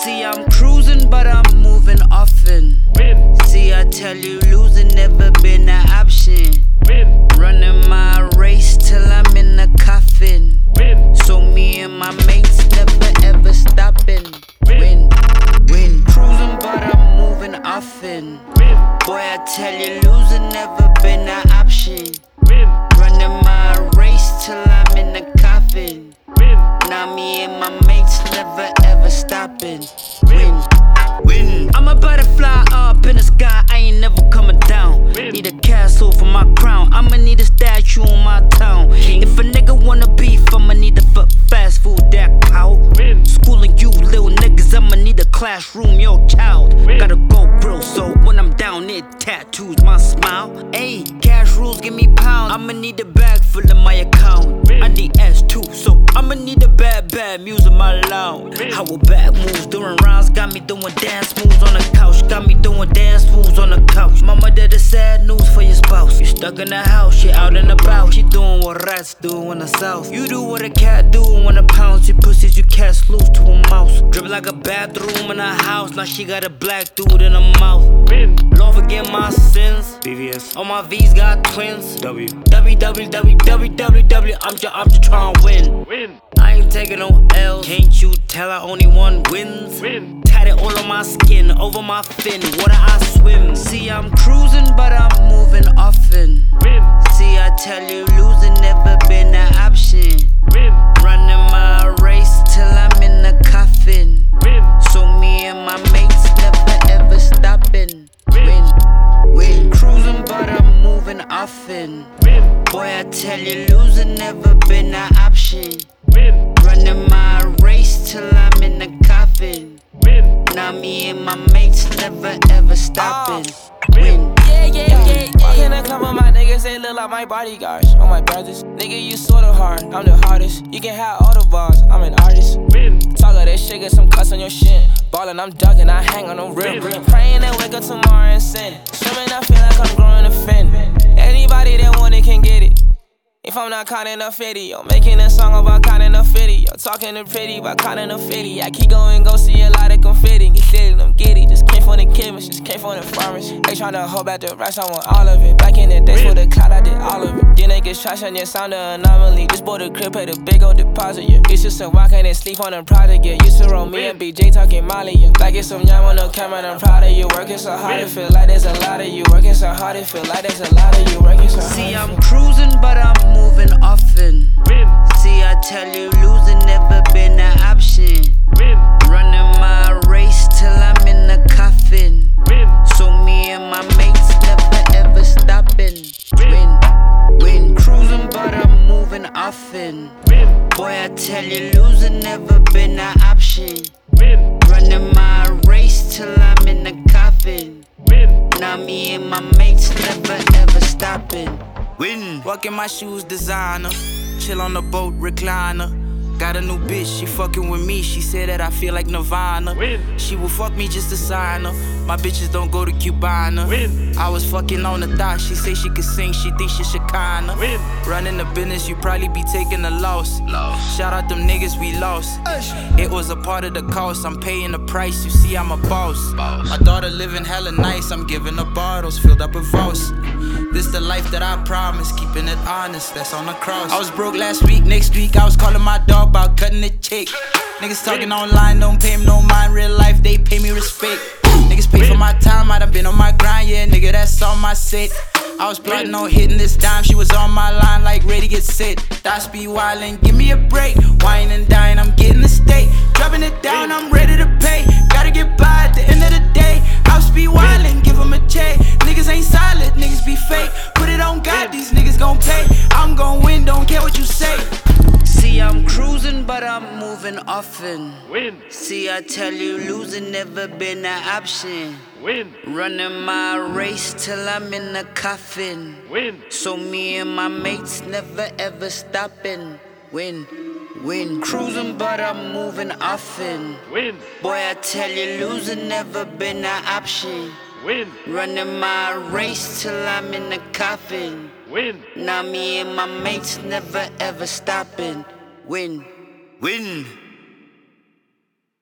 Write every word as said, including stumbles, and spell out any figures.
See, I'm cruising, but I'm moving often. Win. See, I tell you, losing never been an option. Win. Running my race till I'm in the coffin. Win. So me and my mates never ever stopping. Win, win. Cruising, but I'm moving often. Win. Boy, I tell you, losing never been an option. Win. Running my race till I'm in the coffin. Win. Now me and my mates never ever stopping. Win, win. I'm a butterfly up in the sky, I ain't never coming down. Win. Need a castle for my crown, I'ma need a statue in my town. King. If a nigga wanna beef, I'ma need a f- fast food that cow. Win. Schooling you little niggas, I'ma need a classroom, yo child. Win. Gotta go bro, so when I'm down, it tattoos my smile. Ayy, cash rules, give me pounds. I'ma need a bag full of my account. Win. I need S two, so I'ma need a bad, bad music my loud. Win. How a bad moves during rounds, got me doing dance moves on the couch. Got me doing dance moves on the couch. Mama did the sad news for your spouse. You stuck in the house, she out and about. She doing what rats do in the south. You do what a cat do when a pounds. You pussies, you cast loose to a mouse. Drip like a bathroom in a house. Now she got a black dude in her mouth. Win. Lord forgive my sins. B V S. All my V's got twins. W. W W W W W W. I'm just, I'm just trying to win. Win. I ain't taking no L's. Can't you tell I only one wins? Win. Tatted all on my skin, over my fin, water I swim. See, I'm cruising, but I'm moving often. Win. See, I tell you, losing never been an option. Win. Running my race till I'm in the coffin. Win. So me and my mates never ever stopping. Win, win. Cruising, but I'm moving often. Win. Boy, I tell you, losing never been an option. Win. Running my race till I'm in the coffin. Win. Now me and my mates never ever stopping. Win. Yeah, yeah, yeah, yeah. Walk in the club with my niggas, they look like my bodyguards. On my brothers, nigga, you sorta hard. I'm the hardest. You can have all the bars. I'm an artist. Win. Talk of that shit, get some cuts on your shit. Ballin', I'm ducking, I hang on the rim. Praying and wake up tomorrow and sin. Swimming, I feel like I'm growing a fin. Anybody that want it can get it. If I'm not counting a fifty, I'm making a song about counting a fifty. I'm talking to pretty about counting a fifty. I keep going, go see a lot of confetti. Get lit, I'm giddy. Just came from the chemist, just came from the farmers. They tryna hold back the racks, I want all of it. Back in the days for the cloud, I did all of it. Then niggas trash and you sound an anomaly. Just bought a crib, paid a big old deposit, yeah. Used to some walk and sleep on the project, yeah. Used to roll me and B J talking Molly, yeah. Like it's some yam on the camera, I'm proud of you. Working so hard, it feel like there's a lot of you. Working so hard, it feel like there's a lot of you. Working so hard. See, I'm cruising, but I'm moving often. Win. See, I tell you, losing never been an option. Win. Running my race till I'm in the coffin. Win. So me and my mates never ever stopping. Win, win. Cruising, but I'm moving often. Win. Boy, I tell you, losing never been an option. Win. Running my race till I'm in the coffin. Win. Now me and my mates never ever stopping. Win. Walk in my shoes, designer. Chill on the boat, recliner. Got a new bitch, she fucking with me. She said that I feel like Nirvana. Win. She will fuck me just to sign her. My bitches don't go to Cubana. Win. I was fucking on the thought. She say she could sing, she thinks she Shekinah. Win. Running the business, you probably be taking a loss. Loss. Shout out them niggas we lost. It was a part of the cost. I'm paying the price. You see, I'm a boss. Boss. My daughter living hella nice. I'm giving her bottles filled up with Voss. This the life that I promise, keeping it honest. That's on the cross. I was broke last week. Next week I was calling my dog about cutting the check. Niggas talking online, don't pay me no mind. Real life, they pay me respect. Niggas pay for my time, I done been on my grind, yeah, nigga, that's on my set. I was plotting on hitting this dime, she was on my line like ready, get set. Dot speed wildin', give me a break. Wine and dine, I'm getting the steak. Dropping it down, I'm ready to pay. Gotta get by at the end of the day. I'll speed wildin', give them a check. Niggas ain't solid, niggas be fake. Put it on God, these niggas gon' pay. I'm gon' win, don't care what you say. See, I'm cruising, but I'm moving often. Win. See, I tell you, losing never been an option. Win. Running my race till I'm in the coffin. Win. So me and my mates never ever stopping. Win, win. Cruising, but I'm moving often. Win. Boy, I tell you, losing never been an option. Win. Running my race till I'm in the coffin. Win. Now me and my mates never ever stopping. Win, win.